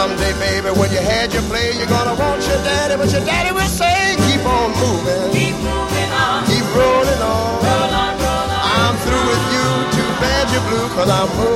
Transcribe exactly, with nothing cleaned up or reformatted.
Someday, baby, when you had your play, you're gonna want your daddy, but your daddy will say, keep on moving, keep moving on, keep rolling on. roll on, roll on. I'm through with you, too bad you're blue, cause I'm moving